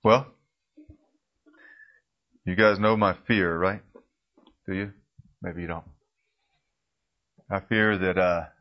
Well, you guys know my fear, right? Do you? Maybe you don't. I fear that,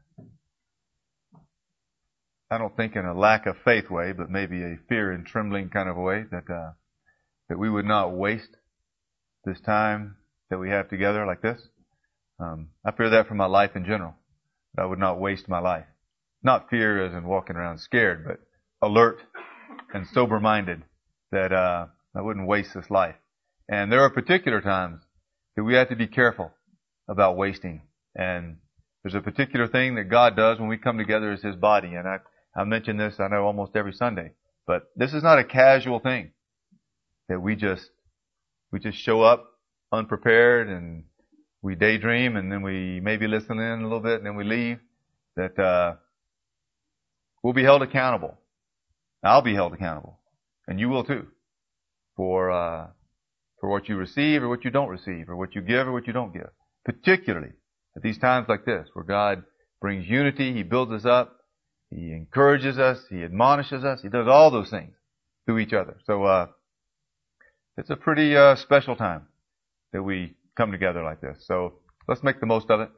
I don't think in a lack of faith way, but maybe a fear and trembling kind of a way that we would not waste this time that we have together like this. I fear that for my life in general. That I would not waste my life. Not fear as in walking around scared, but alert and sober-minded that I wouldn't waste this life. And there are particular times that we have to be careful about wasting. And there's a particular thing that God does when we come together as His body. And I mention this, I know, almost every Sunday. But this is not a casual thing that we just show up unprepared and we daydream and then we maybe listen in a little bit and then we leave. That we'll be held accountable. I'll be held accountable. And you will too. For what you receive or what you don't receive, or what you give or what you don't give. Particularly at these times like this, where God brings unity, He builds us up, He encourages us, He admonishes us, He does all those things through each other. So, it's a pretty special time that we come together like this. So let's make the most of it.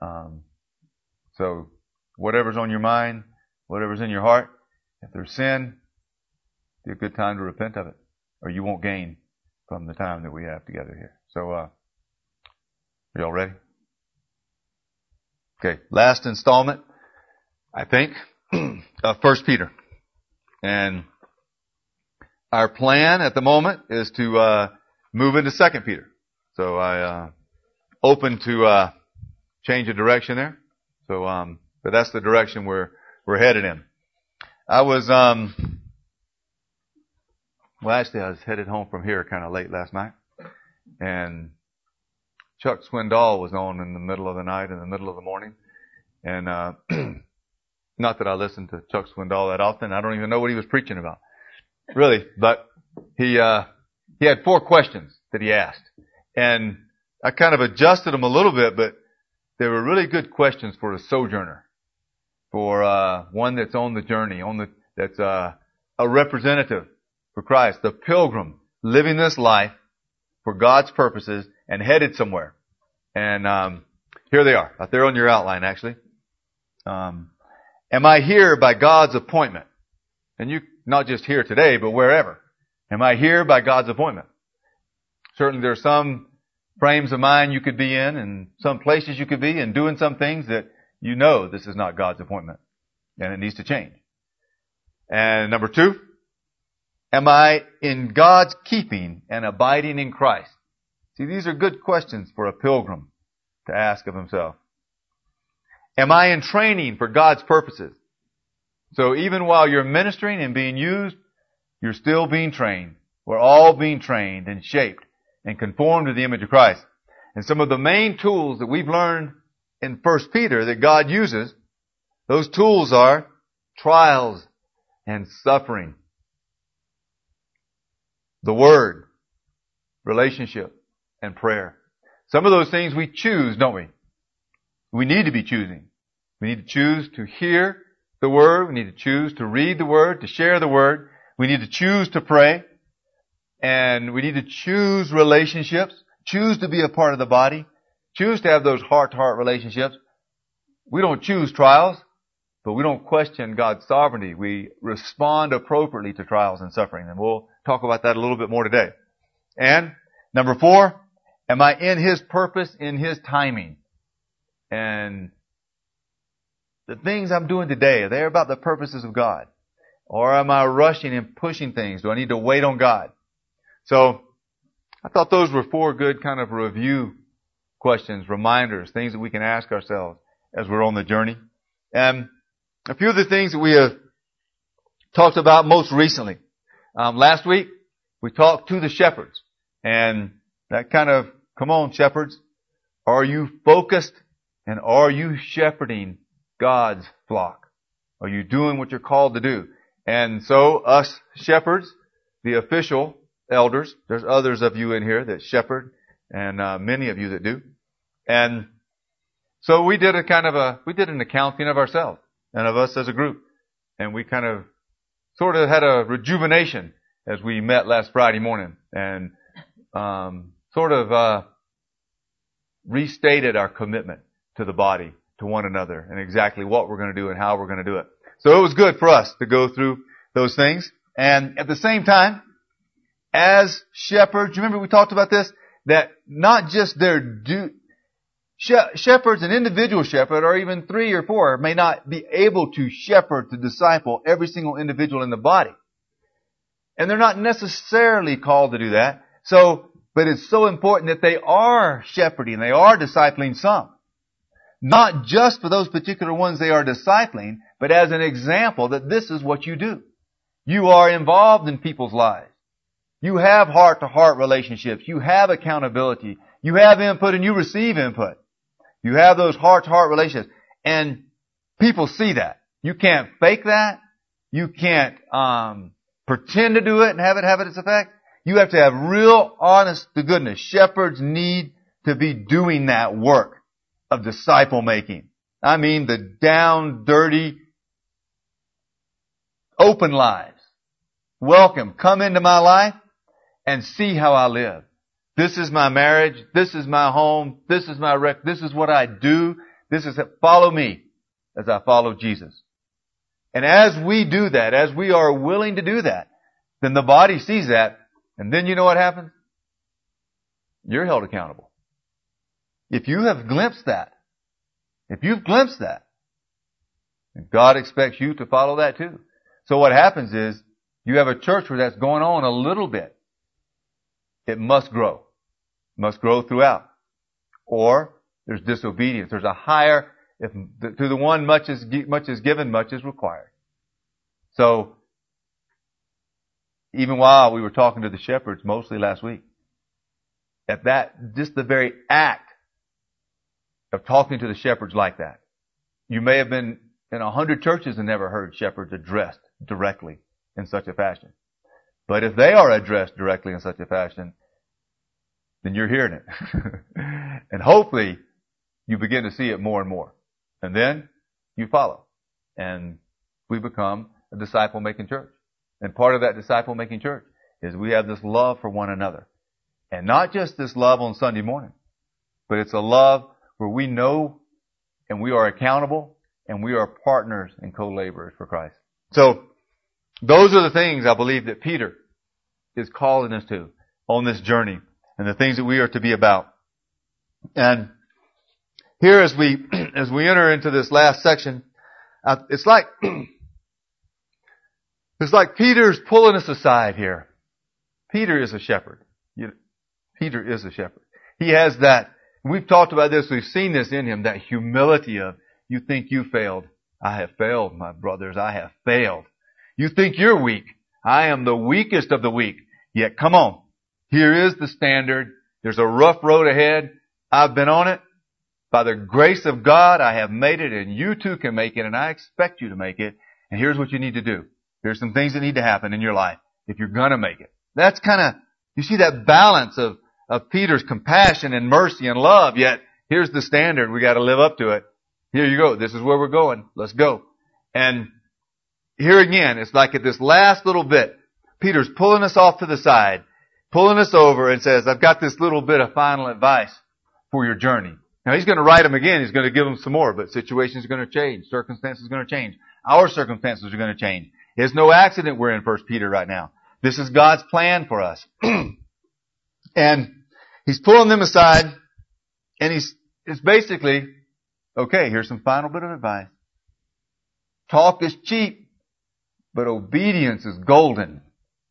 So whatever's on your mind, whatever's in your heart, if there's sin, it's a good time to repent of it, or you won't gain from the time that we have together here. So, are y'all ready? Okay, last installment, I think, of 1 Peter. And our plan at the moment is to move into 2 Peter. So I open to change of direction there. So, but that's the direction we're headed in. I was well, actually, I was headed home from here kind of late last night, and Chuck Swindoll was on in the middle of the night, in the middle of the morning, and not that I listen to Chuck Swindoll that often. I don't even know what he was preaching about, really. But he had 4 questions that he asked, and I kind of adjusted them a little bit, but they were really good questions for a sojourner, for one that's on the journey, that's a representative for Christ, the pilgrim, living this life for God's purposes and headed somewhere. And here they are, out there on your outline, actually. Am I here by God's appointment? And you, not just here today, but wherever. Am I here by God's appointment? Certainly there are some frames of mind you could be in and some places you could be and doing some things that you know this is not God's appointment and it needs to change. And number 2, am I in God's keeping and abiding in Christ? See, these are good questions for a pilgrim to ask of himself. Am I in training for God's purposes? So even while you're ministering and being used, you're still being trained. We're all being trained and shaped and conformed to the image of Christ. And some of the main tools that we've learned in 1 Peter that God uses, those tools are trials and suffering, the Word, relationship, and prayer. Some of those things we choose, don't we? We need to be choosing. We need to choose to hear the Word. We need to choose to read the Word, to share the Word. We need to choose to pray. And we need to choose relationships, choose to be a part of the body, choose to have those heart-to-heart relationships. We don't choose trials, but we don't question God's sovereignty. We respond appropriately to trials and suffering. And we'll talk about that a little bit more today. And number 4, am I in His purpose, in His timing? And the things I'm doing today, are they about the purposes of God? Or am I rushing and pushing things? Do I need to wait on God? So I thought those were 4 good kind of review questions, reminders, things that we can ask ourselves as we're on the journey. And a few of the things that we have talked about most recently. Last week, we talked to the shepherds. And that kind of, come on, shepherds. Are you focused and are you shepherding God's flock? Are you doing what you're called to do? And so us shepherds, the official elders, there's others of you in here that shepherd and many of you that do. And so we did an accounting of ourselves and of us as a group. And we kind of sort of had a rejuvenation as we met last Friday morning and restated our commitment to the body, to one another, and exactly what we're going to do and how we're going to do it. So it was good for us to go through those things. And at the same time, as shepherds, remember we talked about this, that not just shepherds, an individual shepherd, or even 3 or 4, may not be able to shepherd, to disciple every single individual in the body. And they're not necessarily called to do that. But it's so important that they are shepherding, they are discipling some. Not just for those particular ones they are discipling, but as an example that this is what you do. You are involved in people's lives. You have heart-to-heart relationships. You have accountability. You have input and you receive input. You have those heart-to-heart relationships. And people see that. You can't fake that. You can't pretend to do it and have its effect. You have to have real, honest to goodness. Shepherds need to be doing that work of disciple making. I mean the down, dirty, open lives. Welcome. Come into my life and see how I live. This is my marriage. This is my home. This is my this is what I do. Follow me as I follow Jesus. And as we do that, as we are willing to do that, then the body sees that. And then you know what happens? You're held accountable. If you have glimpsed that, God expects you to follow that too. So what happens is, you have a church where that's going on a little bit. It must grow. It must grow throughout. Or there's disobedience. There's a higher, to the one much is given, much is required. So, even while we were talking to the shepherds mostly last week, at that, just the very act of talking to the shepherds like that, you may have been in 100 churches and never heard shepherds addressed directly in such a fashion. But if they are addressed directly in such a fashion, then you're hearing it. And hopefully you begin to see it more and more. And then you follow. And we become a disciple-making church. And part of that disciple-making church is we have this love for one another. And not just this love on Sunday morning, but it's a love where we know and we are accountable and we are partners and co-laborers for Christ. So, those are the things I believe that Peter is calling us to on this journey and the things that we are to be about. And here as we enter into this last section, it's like Peter's pulling us aside here. Peter is a shepherd. Peter is a shepherd. He has that, we've talked about this, we've seen this in him, that humility of, you think you failed. I have failed, my brothers, I have failed. You think you're weak. I am the weakest of the weak. Yet come on. Here is the standard. There's a rough road ahead. I've been on it. By the grace of God, I have made it, and you too can make it, and I expect you to make it. And here's what you need to do. There's some things that need to happen in your life if you're gonna make it. That's you see that balance of Peter's compassion and mercy and love, yet here's the standard. We gotta live up to it. Here you go. This is where we're going. Let's go. And here again, it's like at this last little bit, Peter's pulling us off to the side, pulling us over and says, I've got this little bit of final advice for your journey. Now he's going to write them again. He's going to give them some more, but situations are going to change. Circumstances are going to change. Our circumstances are going to change. It's no accident we're in 1 Peter right now. This is God's plan for us. And he's pulling them aside and it's basically, okay, here's some final bit of advice. Talk is cheap, but obedience is golden.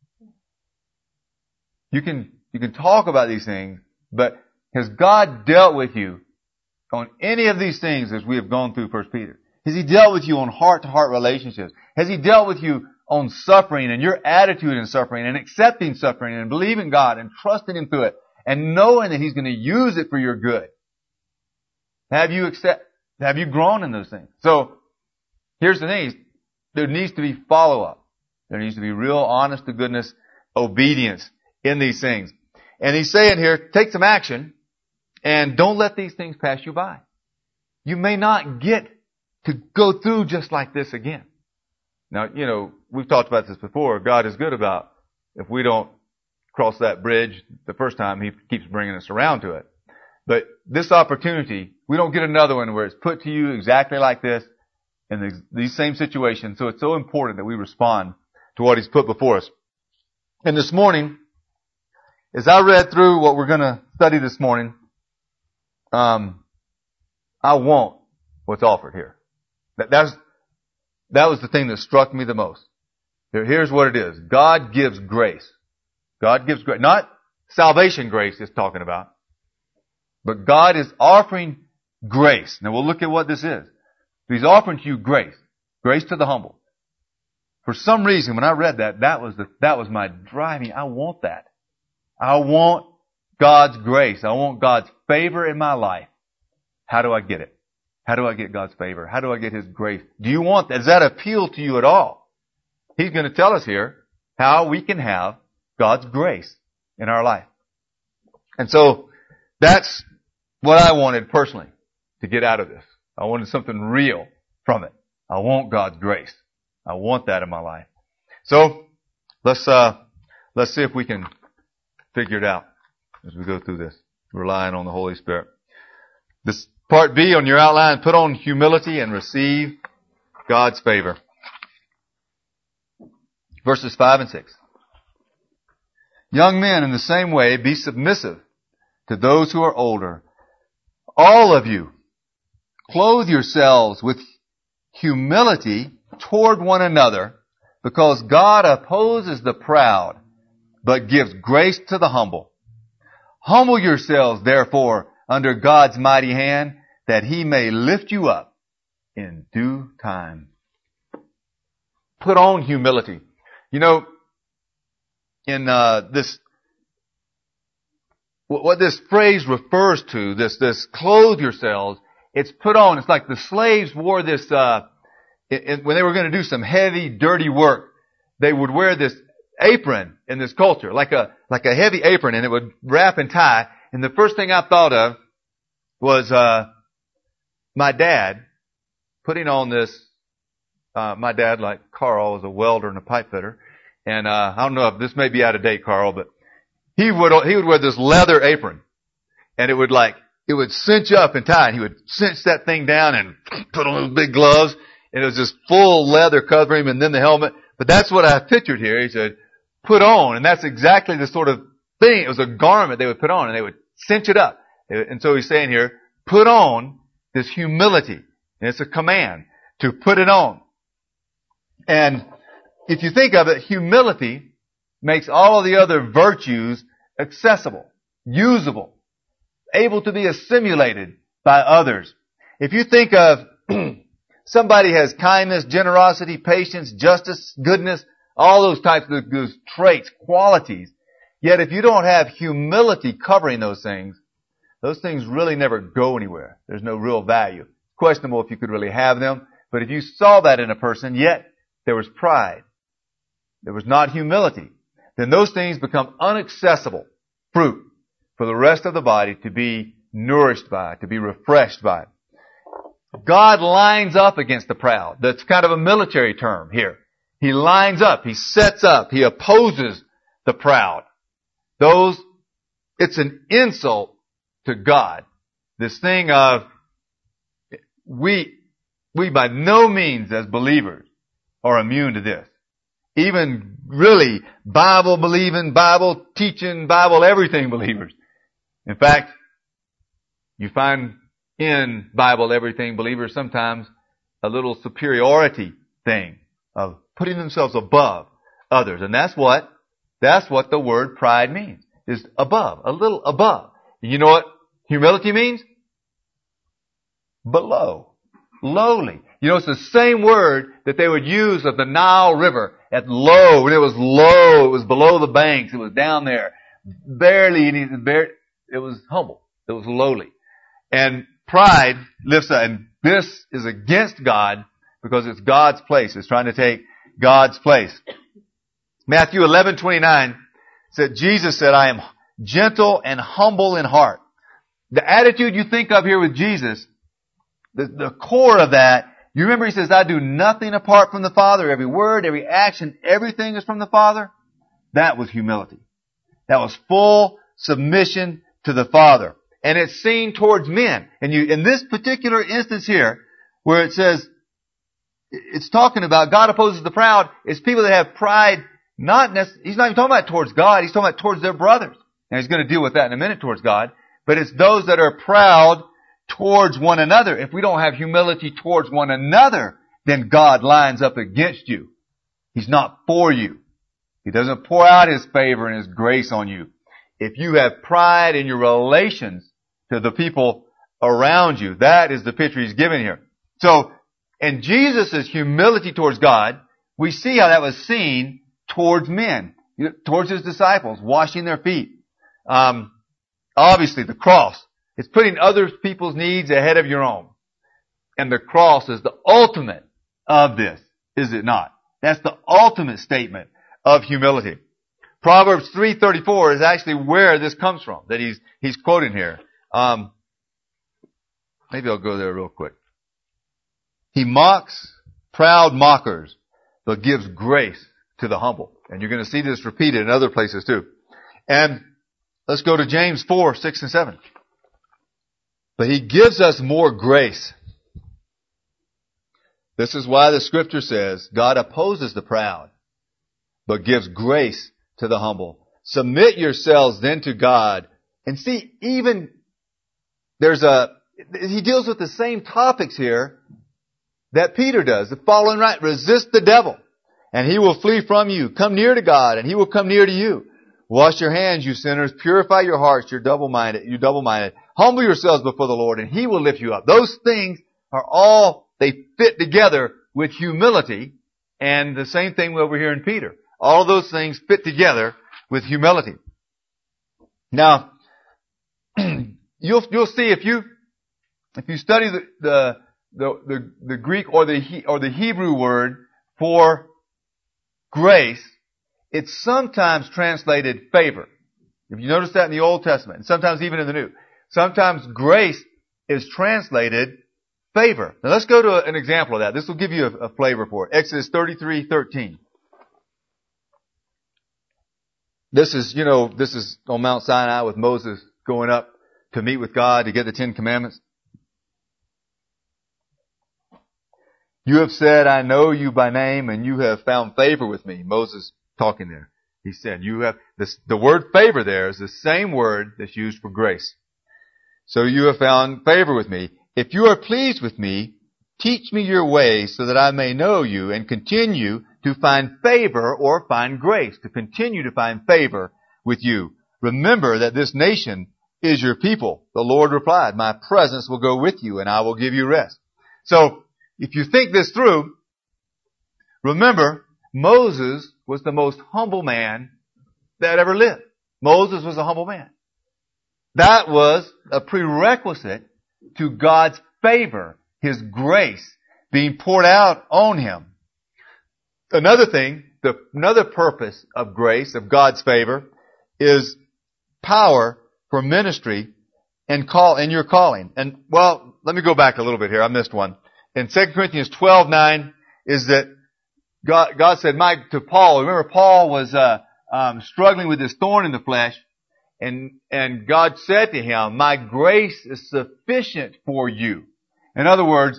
You can talk about these things, but has God dealt with you on any of these things as we have gone through 1 Peter? Has He dealt with you on heart-to-heart relationships? Has He dealt with you on suffering and your attitude in suffering and accepting suffering and believing God and trusting Him through it and knowing that He's going to use it for your good? Have you grown in those things? So, here's the thing. There needs to be follow-up. There needs to be real honest to goodness obedience in these things. And he's saying here, take some action and don't let these things pass you by. You may not get to go through just like this again. Now, we've talked about this before. God is good about if we don't cross that bridge the first time, He keeps bringing us around to it. But this opportunity, we don't get another one where it's put to you exactly like this in these same situations. So it's so important that we respond to what He's put before us. And this morning, as I read through what we're going to study this morning, I want what's offered here. That was the thing that struck me the most. Here's what it is. God gives grace. God gives grace. Not salvation grace it's talking about. But God is offering grace. Now we'll look at what this is. He's offering to you grace. Grace to the humble. For some reason, when I read that was my driving. I want that. I want God's grace. I want God's favor in my life. How do I get it? How do I get God's favor? How do I get His grace? Do you want that? Does that appeal to you at all? He's going to tell us here how we can have God's grace in our life. And so that's what I wanted personally to get out of this. I wanted something real from it. I want God's grace. I want that in my life. So let's see if we can figure it out as we go through this, relying on the Holy Spirit. This part B on your outline, put on humility and receive God's favor. Verses 5 and 6. Young men, in the same way, be submissive to those who are older. All of you, clothe yourselves with humility toward one another, because God opposes the proud, but gives grace to the humble. Humble yourselves, therefore, under God's mighty hand, that He may lift you up in due time. Put on humility. You know, in what this phrase refers to, this clothe yourselves, it's put on. It's like the slaves wore this, when they were going to do some heavy, dirty work, they would wear this apron in this culture, like a heavy apron, and it would wrap and tie. And the first thing I thought of was, my dad putting on this. My dad, like Carl, was a welder and a pipe fitter. And, I don't know if this may be out of date, Carl, but he would wear this leather apron, and it would cinch up and tie, and he would cinch that thing down and put on those big gloves, and it was just full leather covering him, and then the helmet. But that's what I pictured here. He said, put on, and that's exactly the sort of thing. It was a garment they would put on, and they would cinch it up. And so he's saying here, put on this humility. And it's a command to put it on. And if you think of it, humility makes all of the other virtues accessible, usable, able to be assimilated by others. If you think of somebody has kindness, generosity, patience, justice, goodness, all those types of those traits, qualities, yet if you don't have humility covering those things really never go anywhere. There's no real value. It's questionable if you could really have them, but if you saw that in a person, yet there was pride, there was not humility, then those things become inaccessible fruit for the rest of the body to be nourished by, to be refreshed by. God lines up against the proud. That's kind of a military term here. He lines up, He sets up, He opposes the proud. It's an insult to God. This thing of, we by no means as believers are immune to this. Even really Bible believing, Bible teaching, Bible everything believers. In fact, you find in Bible everything believers sometimes a little superiority thing of putting themselves above others. And that's what the word pride means, is above, a little above. You know what humility means? Below, lowly. You know, it's the same word that they would use of the Nile River at low. When it was low, it was below the banks, it was down there. It was humble. It was lowly. And pride lifts up, and this is against God because it's God's place. It's trying to take God's place. Matthew 11:29 said, Jesus said, I am gentle and humble in heart. The attitude you think of here with Jesus, the core of that, you remember He says, I do nothing apart from the Father. Every word, every action, everything is from the Father. That was humility. That was full submission to the Father. And it's seen towards men. And in this particular instance here, where it says, it's talking about God opposes the proud, it's people that have pride, he's not even talking about towards God, he's talking about towards their brothers. And he's going to deal with that in a minute towards God. But it's those that are proud towards one another. If we don't have humility towards one another, then God lines up against you. He's not for you. He doesn't pour out His favor and His grace on you. If you have pride in your relations to the people around you, that is the picture He's given here. So, in Jesus' humility towards God, we see how that was seen towards men, towards His disciples, washing their feet. Obviously, the cross. It's putting other people's needs ahead of your own. And the cross is the ultimate of this, is it not? That's the ultimate statement of humility. Proverbs 3:34 is actually where this comes from, that he's quoting here. Maybe I'll go there real quick. He mocks proud mockers, but gives grace to the humble. And you're going to see this repeated in other places too. And let's go to James 4:6 and 7. But He gives us more grace. This is why the Scripture says, God opposes the proud, but gives grace to the humble. Submit yourselves then to God. And see, even he deals with the same topics here that Peter does. The following right, resist the devil, and he will flee from you. Come near to God, and He will come near to you. Wash your hands, you sinners. Purify your hearts, you double-minded. Humble yourselves before the Lord, and He will lift you up. Those things are all, they fit together with humility, and the same thing over here in Peter. All of those things fit together with humility. Now, you'll see if you study the Greek or the Hebrew word for grace, it's sometimes translated favor. If you notice that in the Old Testament, and sometimes even in the New. Sometimes grace is translated favor. Now let's go to an example of that. This will give you a flavor for it. Exodus 33:13. This is on Mount Sinai with Moses going up to meet with God to get the 10 Commandments. You have said, I know you by name, and you have found favor with me. Moses talking there. He said, the word favor there is the same word that's used for grace. So you have found favor with me. If you are pleased with me, teach me your ways so that I may know you and continue to find favor or find grace, to continue to find favor with you. Remember that this nation is your people. The Lord replied, my presence will go with you and I will give you rest. So, if you think this through, remember, Moses was the most humble man that ever lived. Moses was a humble man. That was a prerequisite to God's favor, His grace being poured out on him. Another thing, another purpose of grace, of God's favor, is power for ministry and your calling. And, well, let me go back a little bit here. I missed one. In 2 Corinthians 12:9 is that God said to Paul, remember Paul was struggling with this thorn in the flesh, and God said to him, my grace is sufficient for you. In other words,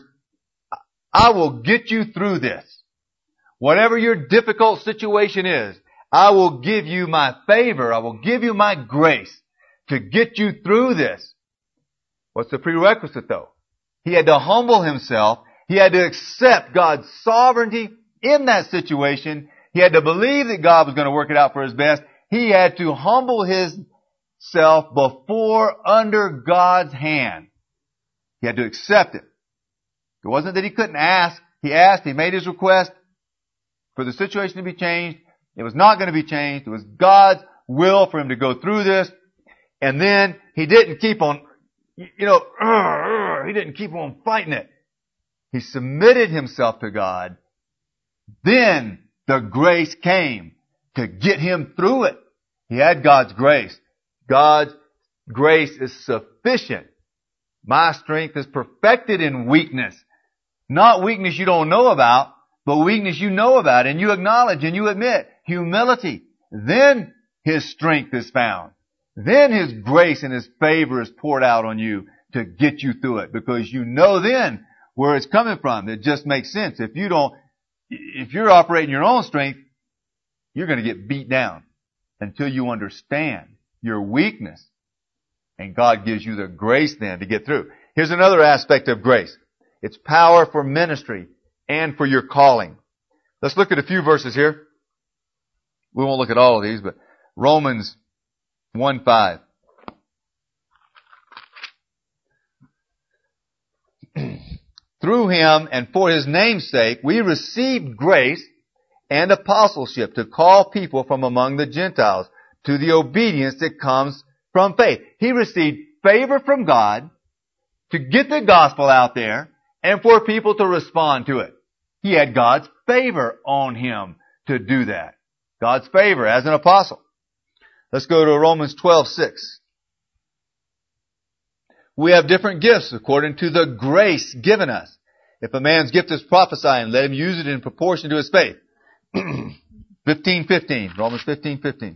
I will get you through this. Whatever your difficult situation is, I will give you my favor, I will give you my grace to get you through this. What's the prerequisite though? He had to humble himself. He had to accept God's sovereignty in that situation. He had to believe that God was going to work it out for his best. He had to humble himself under God's hand. He had to accept it. It wasn't that he couldn't ask. He asked, he made his request for the situation to be changed. It was not going to be changed. It was God's will for him to go through this. And then he didn't keep on, he didn't keep on fighting it. He submitted himself to God. Then the grace came to get him through it. He had God's grace. God's grace is sufficient. My strength is perfected in weakness. Not weakness you don't know about, but weakness you know about and you acknowledge and you admit. Humility. then His strength is found. Then His grace and His favor is poured out on you to get you through it, because you know then where it's coming from. It just makes sense. If you're operating your own strength, you're going to get beat down until you understand your weakness. And God gives you the grace then to get through. Here's another aspect of grace. It's power for ministry and for your calling. Let's look at a few verses here. We won't look at all of these, but Romans 1:5. Through Him and for His name's sake, we received grace and apostleship to call people from among the Gentiles to the obedience that comes from faith. He received favor from God to get the gospel out there and for people to respond to it. He had God's favor on him to do that. God's favor as an apostle. Let's go to Romans 12:6. We have different gifts according to the grace given us. If a man's gift is prophesying, let him use it in proportion to his faith. 15:15, Romans 15:15.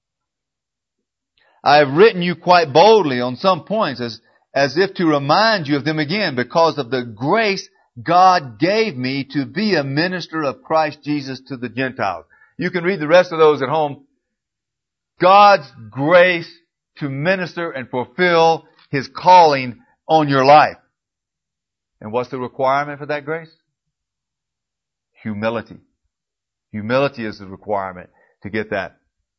I have written you quite boldly on some points as if to remind you of them again, because of the grace God gave me to be a minister of Christ Jesus to the Gentiles. You can read the rest of those at home. God's grace to minister and fulfill His calling on your life. And what's the requirement for that grace? Humility. Humility is the requirement to get that.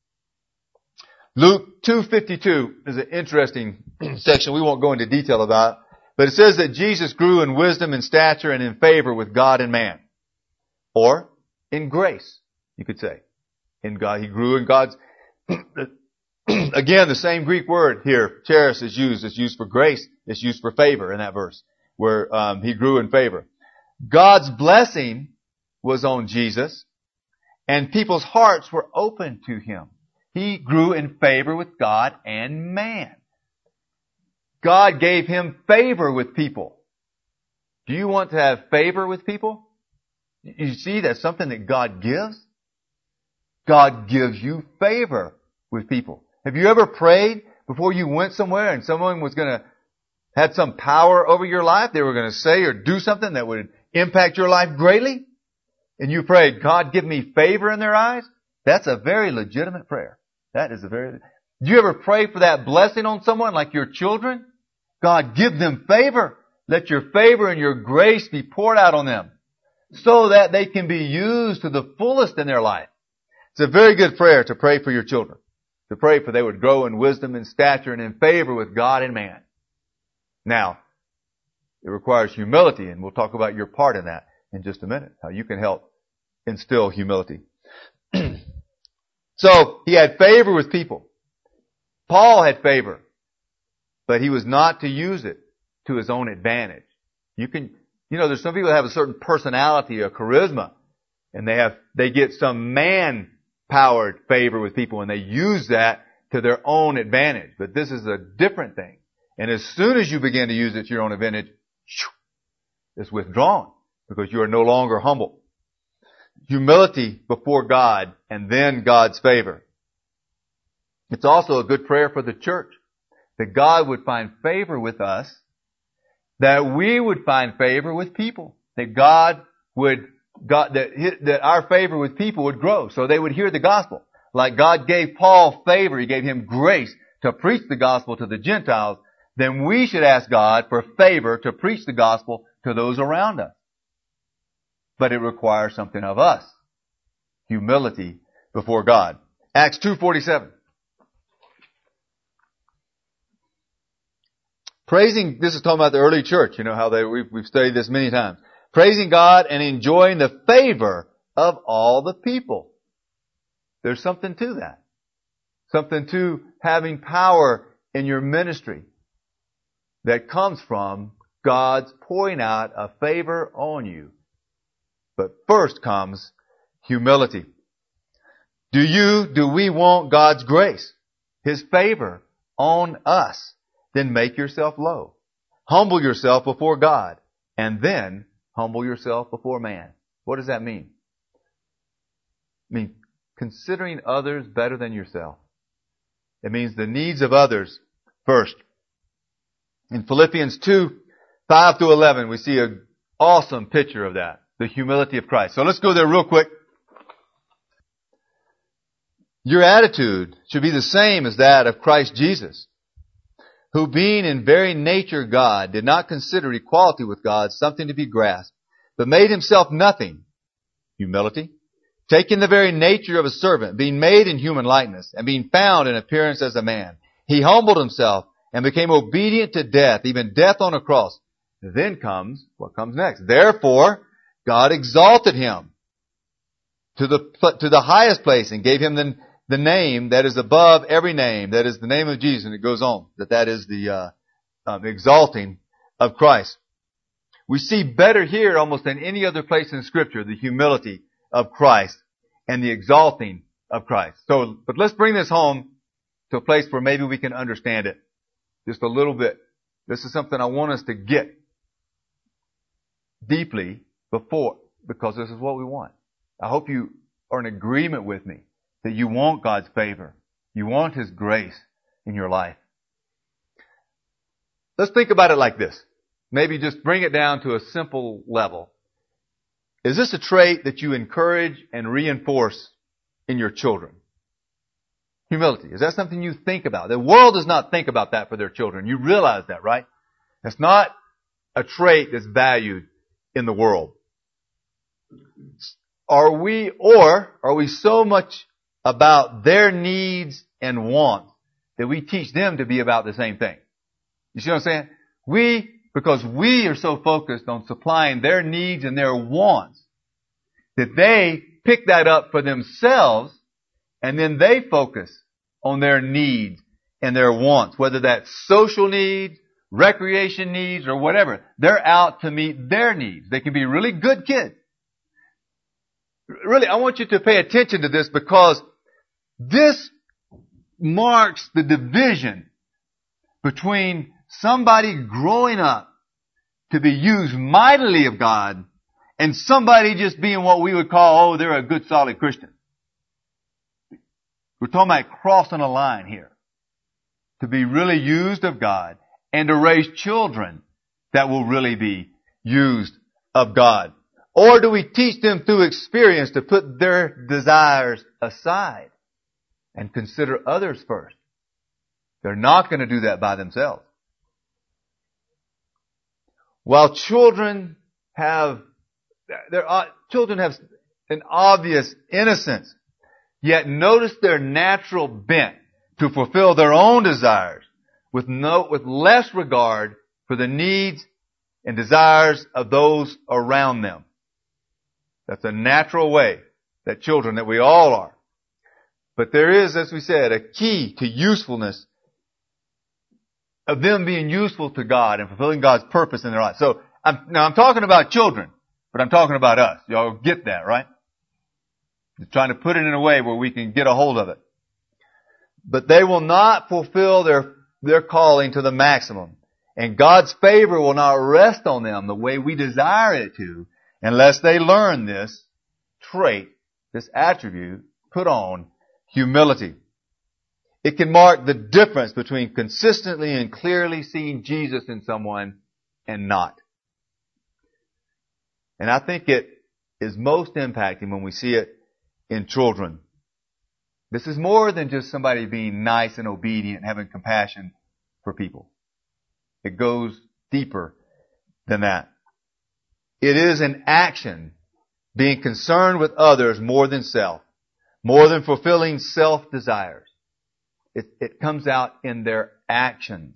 Luke 2:52 is an interesting section we won't go into detail about, but it says that Jesus grew in wisdom and stature and in favor with God and man. Or in grace, you could say. In God, He grew in God's... Again, the same Greek word here, charis, is used. It's used for grace. It's used for favor in that verse, where He grew in favor. God's blessing was on Jesus, and people's hearts were open to Him. He grew in favor with God and man. God gave him favor with people. Do you want to have favor with people? You see, that's something that God gives. God gives you favor with people. Have you ever prayed before you went somewhere and someone was going to had some power over your life? They were going to say or do something that would impact your life greatly? And you prayed, God, give me favor in their eyes? That's a very legitimate prayer. Do you ever pray for that blessing on someone like your children? God, give them favor. Let your favor and your grace be poured out on them so that they can be used to the fullest in their life. It's a very good prayer to pray for your children. To pray for they would grow in wisdom and stature and in favor with God and man. Now, it requires humility, and we'll talk about your part in that in just a minute. How you can help instill humility. So, he had favor with people. Paul had favor, but he was not to use it to his own advantage. There's some people that have a certain personality or charisma, and they get some man-powered favor with people, and they use that to their own advantage. But this is a different thing. And as soon as you begin to use it to your own advantage, it's withdrawn, because you are no longer humble. Humility before God, and then God's favor. It's also a good prayer for the church, that God would find favor with us, that we would find favor with people, that that our favor with people would grow, so they would hear the gospel. Like God gave Paul favor, He gave him grace to preach the gospel to the Gentiles, then we should ask God for favor to preach the gospel to those around us. But it requires something of us. Humility before God. Acts 2:47. This is talking about the early church, how we've studied this many times. Praising God and enjoying the favor of all the people. There's something to that. Something to having power in your ministry that comes from God's pouring out a favor on you. But first comes humility. Do we want God's grace, His favor on us? Then make yourself low. Humble yourself before God, and then humble yourself before man. What does that mean? considering others better than yourself. It means the needs of others first. In Philippians 2:5-11, we see an awesome picture of that, the humility of Christ. So let's go there real quick. Your attitude should be the same as that of Christ Jesus, who being in very nature God, did not consider equality with God something to be grasped, but made himself nothing, humility, taking the very nature of a servant, being made in human likeness, and being found in appearance as a man. He humbled himself and became obedient to death, even death on a cross. Then comes, what comes next? Therefore, God exalted him to the highest place and gave him the name that is above every name, that is the name of Jesus. And it goes on, that is the exalting of Christ. We see better here almost than any other place in Scripture, the humility of Christ and the exalting of Christ. But let's bring this home to a place where maybe we can understand it just a little bit. This is something I want us to get deeply because this is what we want. I hope you are in agreement with me that you want God's favor. You want His grace in your life. Let's think about it like this. Maybe just bring it down to a simple level. Is this a trait that you encourage and reinforce in your children? Humility. Is that something you think about? The world does not think about that for their children. You realize that, right? It's not a trait that's valued in the world. Are we so much about their needs and wants that we teach them to be about the same thing? You see what I'm saying? Because we are so focused on supplying their needs and their wants that they pick that up for themselves and then they focus on their needs and their wants, whether that's social needs, recreation needs, or whatever. They're out to meet their needs. They can be really good kids. Really, I want you to pay attention to this because this marks the division between somebody growing up to be used mightily of God and somebody just being what we would call, they're a good solid Christian. We're talking about crossing a line here. To be really used of God and to raise children that will really be used of God. Or do we teach them through experience to put their desires aside and consider others first? They're not going to do that by themselves. While children have an obvious innocence, yet notice their natural bent to fulfill their own desires with less regard for the needs and desires of those around them. That's a natural way that children, that we all are. But there is, as we said, a key to usefulness of them being useful to God and fulfilling God's purpose in their life. So, I'm talking about children, but I'm talking about us. Y'all get that, right? I'm trying to put it in a way where we can get a hold of it. But they will not fulfill their calling to the maximum. And God's favor will not rest on them the way we desire it to, unless they learn this trait, this attribute, put on humility. It can mark the difference between consistently and clearly seeing Jesus in someone and not. And I think it is most impacting when we see it in children. This is more than just somebody being nice and obedient and having compassion for people. It goes deeper than that. It is an action, being concerned with others more than self, more than fulfilling self-desires. It comes out in their actions.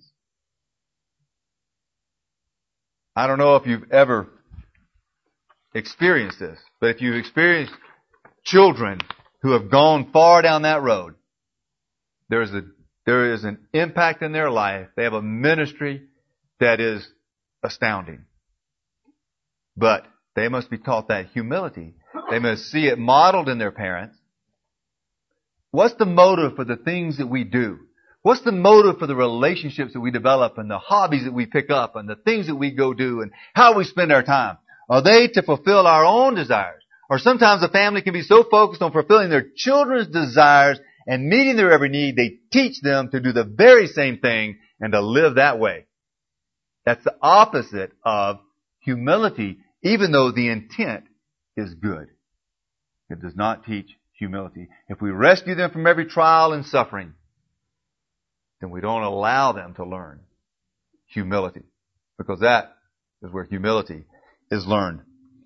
I don't know if you've ever experienced this, but if you've experienced children who have gone far down that road, there is an impact in their life. They have a ministry that is astounding. But they must be taught that humility. They must see it modeled in their parents. What's the motive for the things that we do? What's the motive for the relationships that we develop and the hobbies that we pick up and the things that we go do and how we spend our time? Are they to fulfill our own desires? Or sometimes a family can be so focused on fulfilling their children's desires and meeting their every need, they teach them to do the very same thing and to live that way. That's the opposite of humility, even though the intent is good. It does not teach humility. If we rescue them from every trial and suffering, then we don't allow them to learn humility, because that is where humility is learned.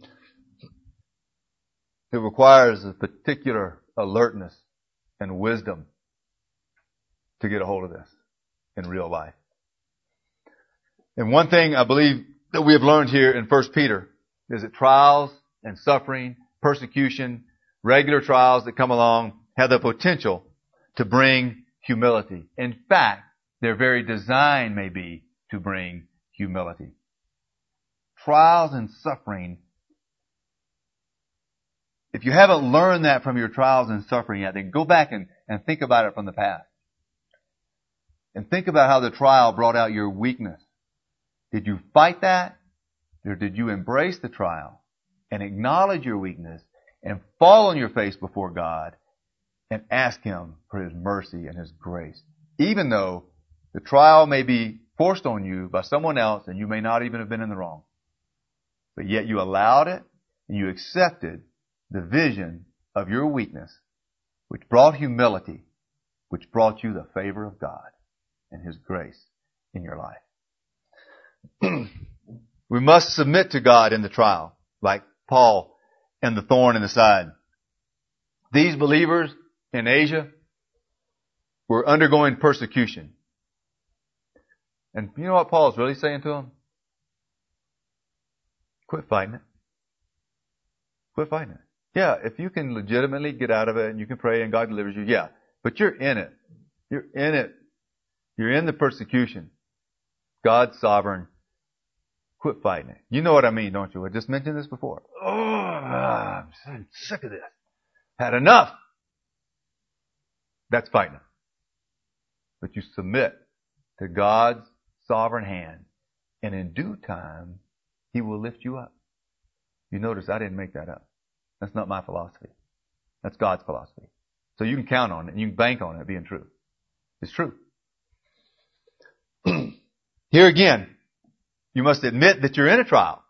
It requires a particular alertness and wisdom to get a hold of this in real life. And one thing I believe that we have learned here in 1 Peter is that trials and suffering, persecution, regular trials that come along have the potential to bring humility. In fact, their very design may be to bring humility. Trials and suffering, if you haven't learned that from your trials and suffering yet, then go back and think about it from the past. And think about how the trial brought out your weakness. Did you fight that? Or did you embrace the trial and acknowledge your weakness and fall on your face before God and ask Him for His mercy and His grace? Even though the trial may be forced on you by someone else and you may not even have been in the wrong. But yet you allowed it and you accepted the vision of your weakness, which brought humility, which brought you the favor of God and His grace in your life. We must submit to God in the trial, like Paul and the thorn in the side. These believers in Asia were undergoing persecution. And you know what Paul's really saying to them? Quit fighting it. Quit fighting it. Yeah, if you can legitimately get out of it and you can pray and God delivers you, yeah. But you're in it. You're in it. You're in the persecution. God's sovereign. Quit fighting it. You know what I mean, don't you? I just mentioned this before. Oh, I'm sick of this. Had enough. That's fighting it. But you submit to God's sovereign hand, and in due time, He will lift you up. You notice I didn't make that up. That's not my philosophy. That's God's philosophy. So you can count on it, and you can bank on it being true. It's true. Here again, you must admit that you're in a trial.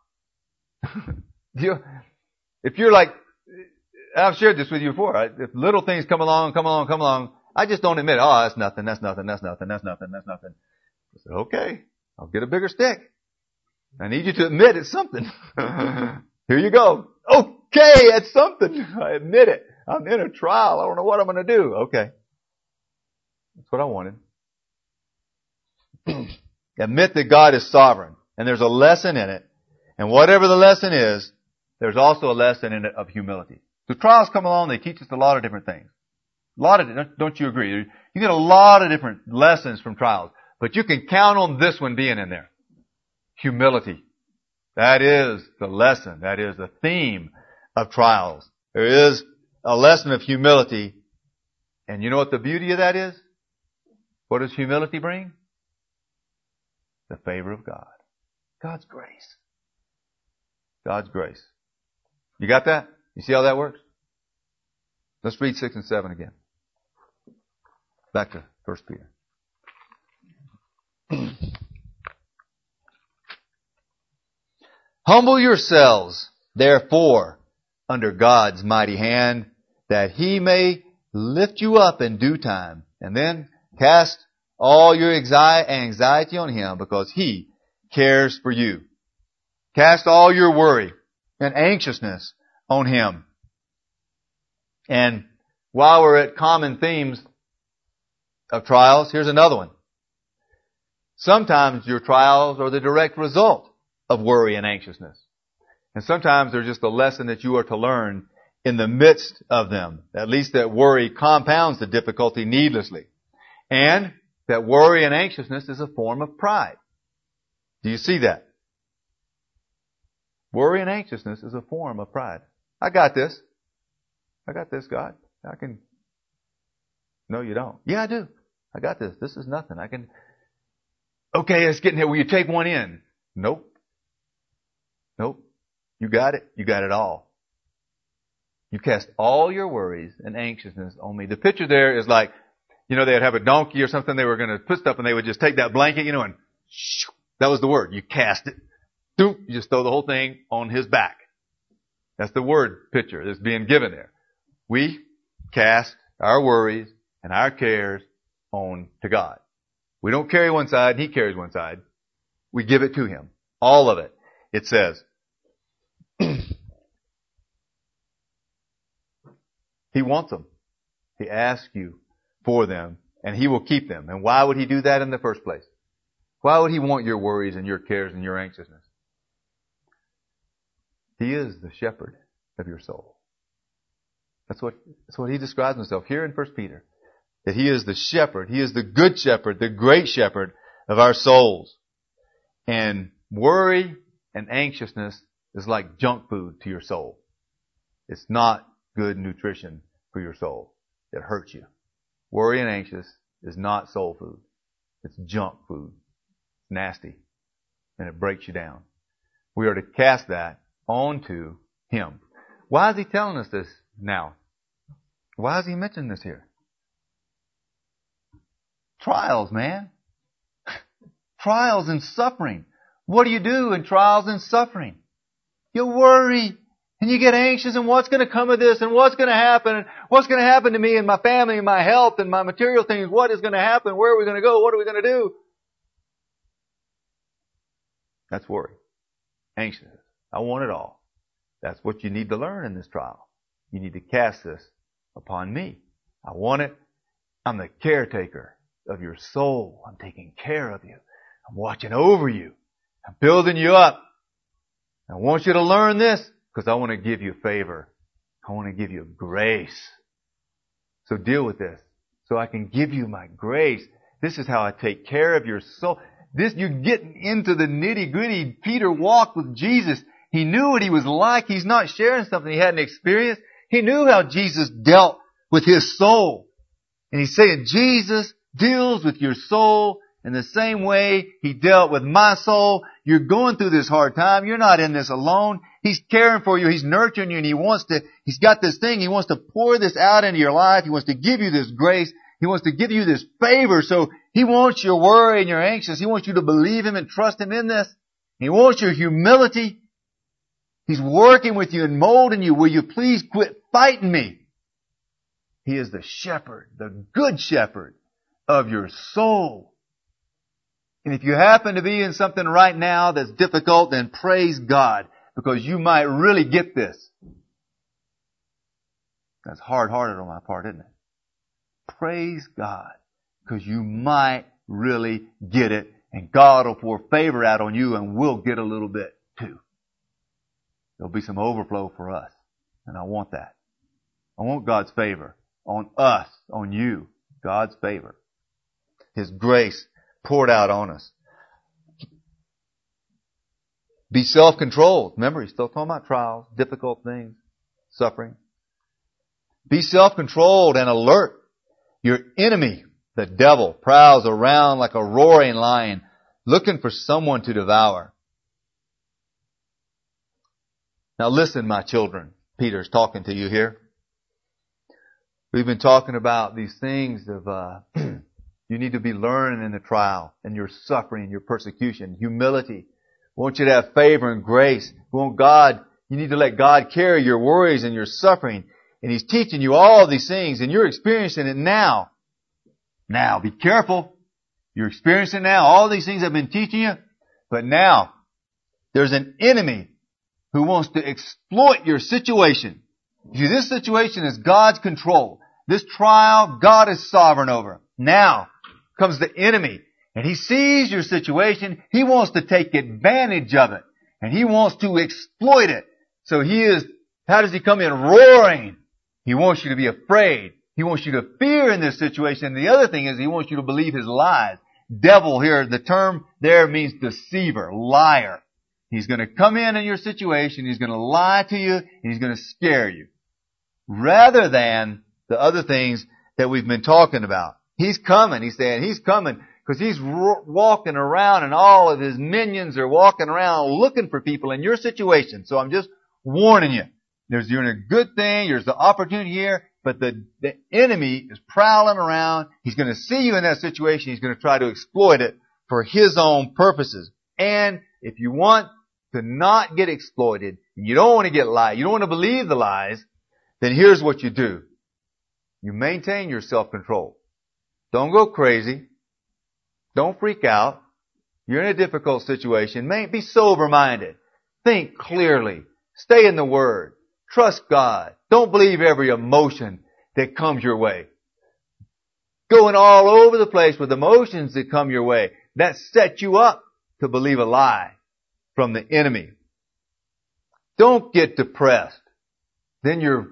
If you're like, I've shared this with you before, right? If little things come along, I just don't admit, oh, that's nothing. I said, okay, I'll get a bigger stick. I need you to admit it's something. Here you go. Okay, it's something. I admit it. I'm in a trial. I don't know what I'm going to do. Okay. That's what I wanted. Admit that God is sovereign. And there's a lesson in it. And whatever the lesson is, there's also a lesson in it of humility. So trials come along, they teach us a lot of different things. Don't you agree? You get a lot of different lessons from trials. But you can count on this one being in there. Humility. That is the lesson. That is the theme of trials. There is a lesson of humility. And you know what the beauty of that is? What does humility bring? The favor of God. God's grace. God's grace. You got that? You see how that works? Let's read 6 and 7 again. Back to 1 Peter. Humble yourselves, therefore, under God's mighty hand, that He may lift you up in due time. And then cast all your anxiety on Him, because He cares for you. Cast all your worry and anxiousness on Him. And while we're at common themes of trials, here's another one. Sometimes your trials are the direct result of worry and anxiousness. And sometimes they're just a lesson that you are to learn in the midst of them. At least that worry compounds the difficulty needlessly. And that worry and anxiousness is a form of pride. Do you see that? Worry and anxiousness is a form of pride. I got this. I got this, God. I can. No, you don't. Yeah, I do. I got this. This is nothing. I can. Okay, it's getting here. Will you take one in? Nope. Nope. You got it. You got it all. You cast all your worries and anxiousness on me. The picture there is like, they'd have a donkey or something, they were going to put stuff and they would just take that blanket, and that was the word. You cast it. You just throw the whole thing on his back. That's the word picture that's being given there. We cast our worries and our cares on to God. We don't carry one side, he carries one side. We give it to him. All of it. It says, he wants them. He asks you for them, and he will keep them. And why would he do that in the first place? Why would he want your worries and your cares and your anxiousness? He is the shepherd of your soul. That's what he describes himself here in 1 Peter. That he is the shepherd. He is the good shepherd, the great shepherd of our souls. And worry and anxiousness is like junk food to your soul. It's not good nutrition for your soul. It hurts you. Worry and anxious is not soul food. It's junk food. It's nasty. And it breaks you down. We are to cast that onto him. Why is he telling us this now? Why is he mentioning this here? Trials, man. Trials and suffering. What do you do in trials and suffering? You worry and you get anxious, and what's going to come of this, and what's going to happen, and what's going to happen to me and my family and my health and my material things. What is going to happen? Where are we going to go? What are we going to do? That's worry. Anxiousness. I want it all. That's what you need to learn in this trial. You need to cast this upon me. I want it. I'm the caretaker of your soul. I'm taking care of you. I'm watching over you. I'm building you up. I want you to learn this because I want to give you favor. I want to give you grace. So deal with this so I can give you my grace. This is how I take care of your soul. You're getting into the nitty-gritty. Peter walked with Jesus. He knew what he was like. He's not sharing something he hadn't experienced. He knew how Jesus dealt with his soul. And he's saying, Jesus deals with your soul in the same way he dealt with my soul. You're going through this hard time. You're not in this alone. He's caring for you. He's nurturing you, and he's got this thing. He wants to pour this out into your life. He wants to give you this grace. He wants to give you this favor. So he wants your worry and your anxious. He wants you to believe him and trust him in this. He wants your humility. He's working with you and molding you. Will you please quit fighting me? He is the shepherd, the good shepherd of your soul. And if you happen to be in something right now that's difficult, then praise God, because you might really get this. That's hard-hearted on my part, isn't it? Praise God, because you might really get it, and God will pour favor out on you, and we'll get a little bit too. There'll be some overflow for us, and I want that. I want God's favor on us, on you, God's favor. His grace poured out on us. Be self-controlled. Remember, he's still talking about trials, difficult things, suffering. Be self-controlled and alert. Your enemy, the devil, prowls around like a roaring lion, looking for someone to devour. Now listen, my children. Peter's talking to you here. We've been talking about these things of you need to be learning in the trial and your suffering, your persecution, humility. We want you to have favor and grace. We want God, you need to let God carry your worries and your suffering. And he's teaching you all these things, and you're experiencing it now. Now, be careful. You're experiencing it now. All these things I've been teaching you. But now, there's an enemy who wants to exploit your situation. See, this situation is God's control. This trial, God is sovereign over. Now comes the enemy, and he sees your situation. He wants to take advantage of it, and he wants to exploit it. So how does he come in? Roaring. He wants you to be afraid. He wants you to fear in this situation. And the other thing is he wants you to believe his lies. Devil here, the term there means deceiver, liar. He's going to come in your situation. He's going to lie to you, and he's going to scare you. Rather than the other things that we've been talking about. He's coming. He's saying he's coming because he's walking around, and all of his minions are walking around looking for people in your situation. So I'm just warning you. You're in a good thing. There's the opportunity here. But the enemy is prowling around. He's going to see you in that situation. He's going to try to exploit it for his own purposes. And if you want to not get exploited, and you don't want to get lied, you don't want to believe the lies, then here's what you do. You maintain your self-control. Don't go crazy. Don't freak out. You're in a difficult situation. Be sober-minded. Think clearly. Stay in the Word. Trust God. Don't believe every emotion that comes your way. Going all over the place with emotions that come your way, that sets you up to believe a lie from the enemy. Don't get depressed. Then you're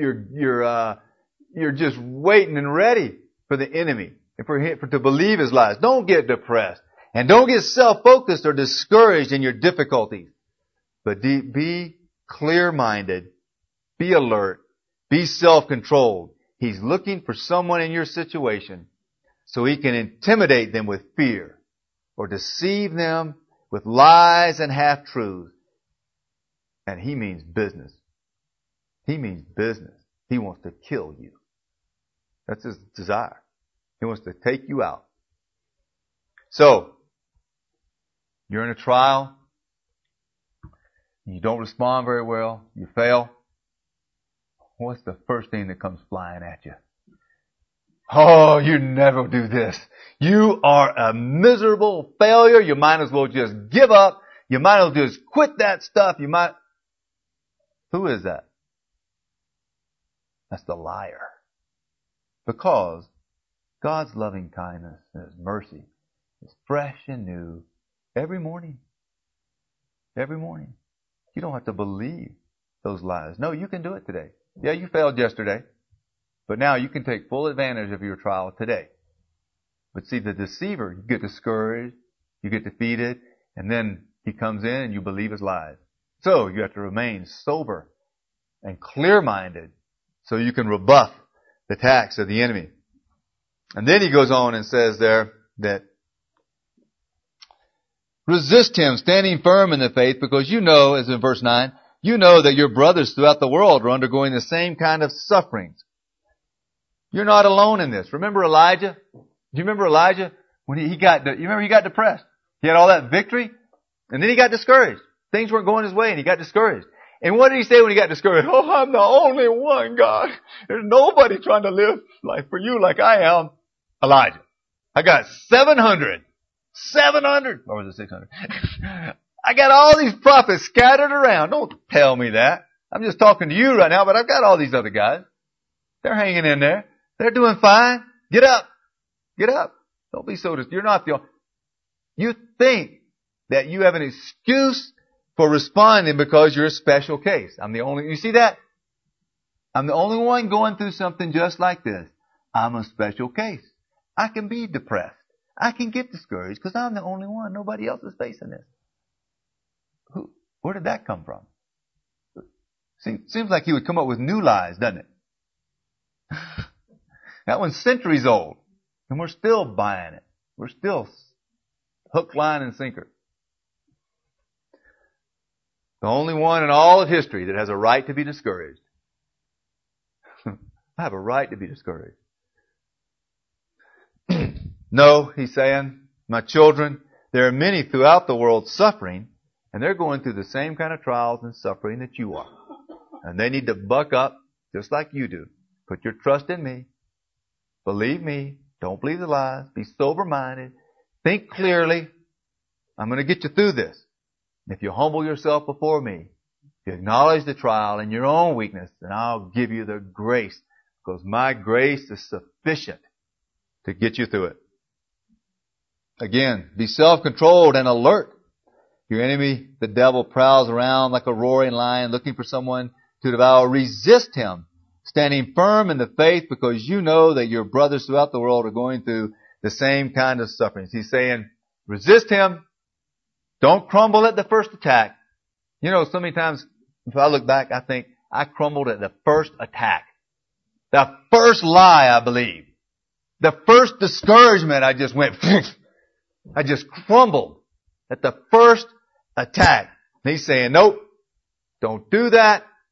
just waiting and ready for the enemy and to believe his lies. Don't get depressed. And don't get self-focused or discouraged in your difficulties. But be clear-minded. Be alert. Be self-controlled. He's looking for someone in your situation so he can intimidate them with fear or deceive them with lies and half-truths. And he means business. He means business. He wants to kill you. That's his desire. He wants to take you out. So, you're in a trial. You don't respond very well. You fail. What's the first thing that comes flying at you? Oh, you never do this. You are a miserable failure. You might as well just give up. You might as well just quit that stuff. Who is that? That's the liar. Because God's loving kindness and His mercy is fresh and new every morning. Every morning. You don't have to believe those lies. No, you can do it today. Yeah, you failed yesterday. But now you can take full advantage of your trial today. But see, the deceiver, you get discouraged, you get defeated, and then he comes in and you believe his lies. So you have to remain sober and clear-minded so you can rebuff the attacks of the enemy. And then he goes on and says there that resist him, standing firm in the faith, because you know, as in verse 9, you know that your brothers throughout the world are undergoing the same kind of sufferings. You're not alone in this. Remember Elijah? Do you remember Elijah? When he got depressed. He had all that victory, and then he got discouraged. Things weren't going his way, and he got discouraged. And what did he say when he got discouraged? Oh, I'm the only one, God. There's nobody trying to live life for you like I am. Elijah. I got 700. Or was it 600? I got all these prophets scattered around. Don't tell me that. I'm just talking to you right now, but I've got all these other guys. They're hanging in there. They're doing fine. Get up. Get up. Don't be so you're not the You think that you have an excuse for responding because you're a special case. You see that? I'm the only one going through something just like this. I'm a special case. I can be depressed. I can get discouraged because I'm the only one. Nobody else is facing this. Where did that come from? Seems like he would come up with new lies, doesn't it? That one's centuries old. And we're still buying it. We're still hook, line, and sinker. The only one in all of history that has a right to be discouraged. I have a right to be discouraged. No, he's saying, my children, there are many throughout the world suffering, and they're going through the same kind of trials and suffering that you are. And they need to buck up just like you do. Put your trust in me. Believe me. Don't believe the lies. Be sober-minded. Think clearly. I'm going to get you through this. If you humble yourself before me, if you acknowledge the trial and your own weakness, then I'll give you the grace, because my grace is sufficient to get you through it. Again, be self-controlled and alert. Your enemy, the devil, prowls around like a roaring lion looking for someone to devour. Resist him, standing firm in the faith, because you know that your brothers throughout the world are going through the same kind of sufferings. He's saying, resist him. Don't crumble at the first attack. You know, so many times, if I look back, I think I crumbled at the first attack. The first lie I believed. The first discouragement, I just went, I just crumbled at the first attack. And he's saying, nope, don't do that.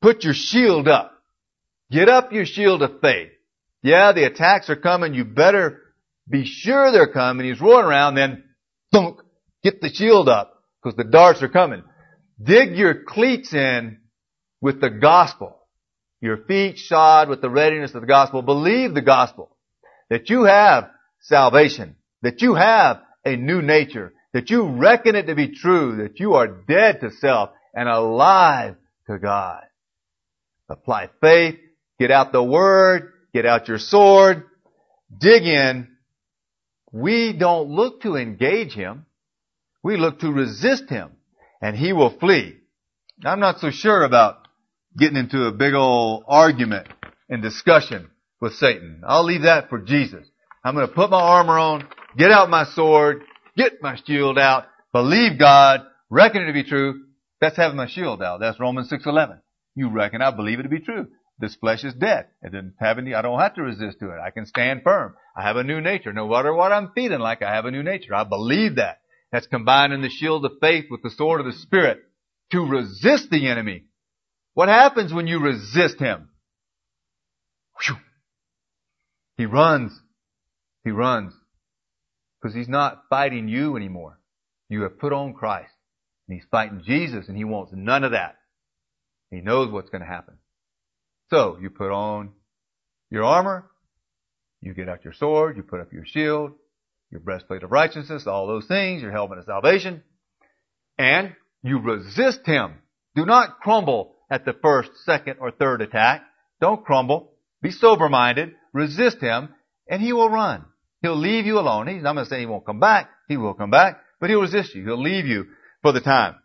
Put your shield up. Get up your shield of faith. Yeah, the attacks are coming. You better be sure they're coming. He's rolling around, then thunk, get the shield up because the darts are coming. Dig your cleats in with the gospel. Your feet shod with the readiness of the gospel. Believe the gospel. That you have salvation. That you have a new nature. That you reckon it to be true. That you are dead to self and alive to God. Apply faith. Get out the word. Get out your sword. Dig in. We don't look to engage him. We look to resist him. And he will flee. I'm not so sure about getting into a big old argument and discussion with Satan. I'll leave that for Jesus. I'm going to put my armor on, get out my sword, get my shield out, believe God, reckon it to be true. That's having my shield out. That's Romans 6:11. You reckon I believe it to be true. This flesh is dead. I don't have to resist to it. I can stand firm. I have a new nature. No matter what I'm feeling like, I have a new nature. I believe that. That's combining the shield of faith with the sword of the Spirit to resist the enemy. What happens when you resist him? Whew. He runs. He runs. Because he's not fighting you anymore. You have put on Christ. And he's fighting Jesus, and he wants none of that. He knows what's going to happen. So, you put on your armor, you get out your sword, you put up your shield, your breastplate of righteousness, all those things, your helmet of salvation, and you resist him. Do not crumble at the first, second, or third attack. Don't crumble. Be sober-minded. Resist him, and he will run. He'll leave you alone. I'm not going to say he won't come back. He will come back, but he'll resist you. He'll leave you for the time.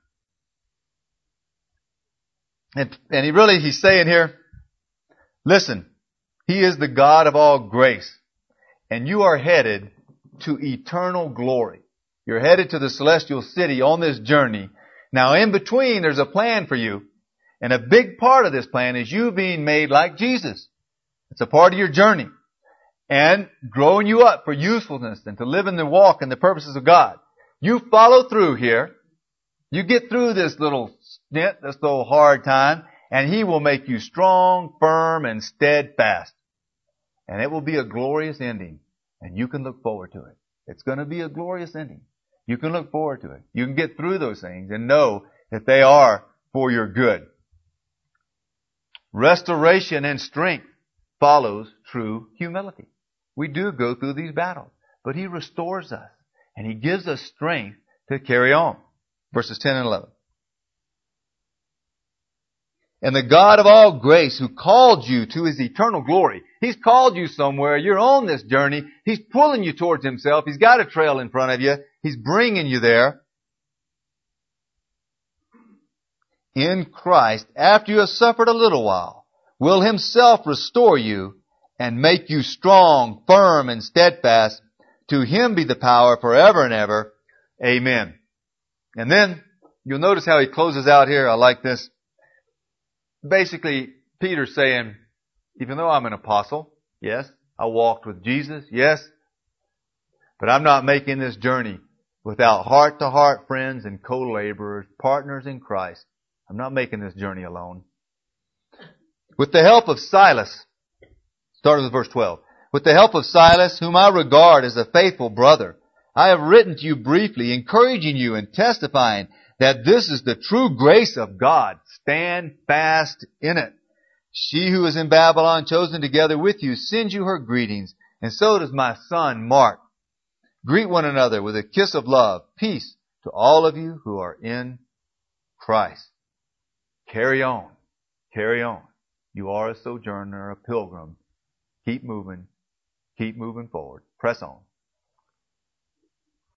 And he's saying here, listen, he is the God of all grace, and you are headed to eternal glory. You're headed to the celestial city on this journey. Now, in between, there's a plan for you. And a big part of this plan is you being made like Jesus. It's a part of your journey. And growing you up for usefulness and to live in the walk and the purposes of God. You follow through here. You get through this little stint, this little hard time, and he will make you strong, firm, and steadfast. And it will be a glorious ending. And you can look forward to it. It's going to be a glorious ending. You can look forward to it. You can get through those things and know that they are for your good. Restoration and strength follows true humility. We do go through these battles, but he restores us and he gives us strength to carry on. Verses 10 and 11. And the God of all grace who called you to his eternal glory. He's called you somewhere. You're on this journey. He's pulling you towards himself. He's got a trail in front of you. He's bringing you there. In Christ, after you have suffered a little while, will himself restore you and make you strong, firm, and steadfast. To him be the power forever and ever. Amen. And then you'll notice how he closes out here. I like this. Basically, Peter's saying, even though I'm an apostle, yes, I walked with Jesus, yes, but I'm not making this journey without heart-to-heart friends and co-laborers, partners in Christ. I'm not making this journey alone. With the help of Silas, starting with verse 12, with the help of Silas, whom I regard as a faithful brother, I have written to you briefly, encouraging you and testifying that this is the true grace of God. Stand fast in it. She who is in Babylon, chosen together with you, sends you her greetings, and so does my son Mark. Greet one another with a kiss of love. Peace to all of you who are in Christ. Carry on. Carry on. You are a sojourner, a pilgrim. Keep moving. Keep moving forward. Press on.